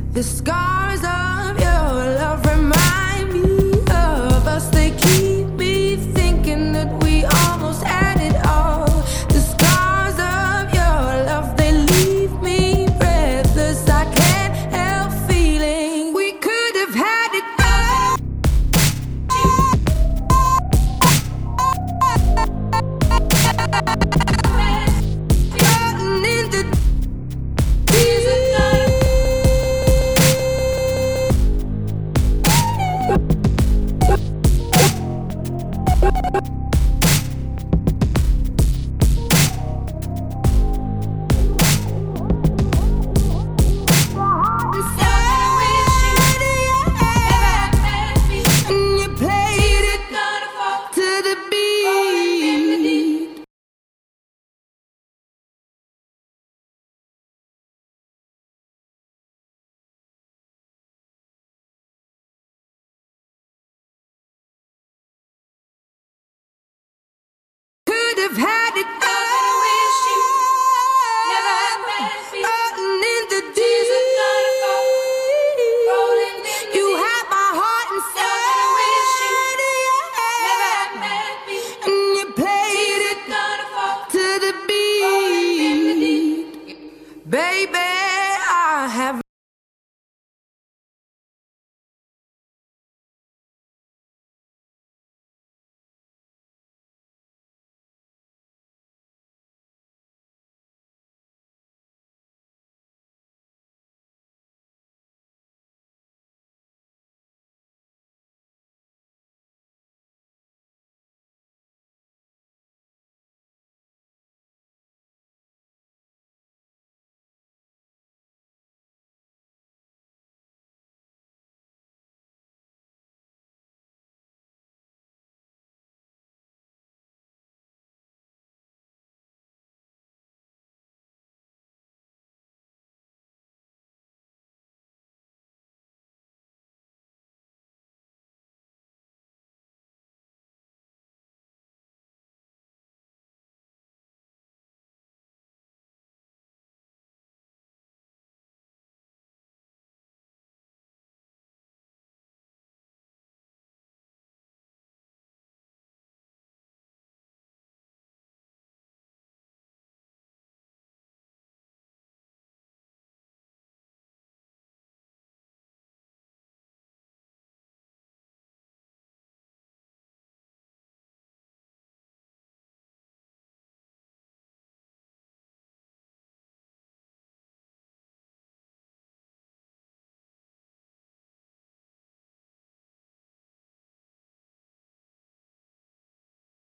The scars of your love remind me of us. They keep me thinking that we almost had it all. The scars of your love, they leave me breathless. I can't help feeling we could have had it all. Floating in the could have had it.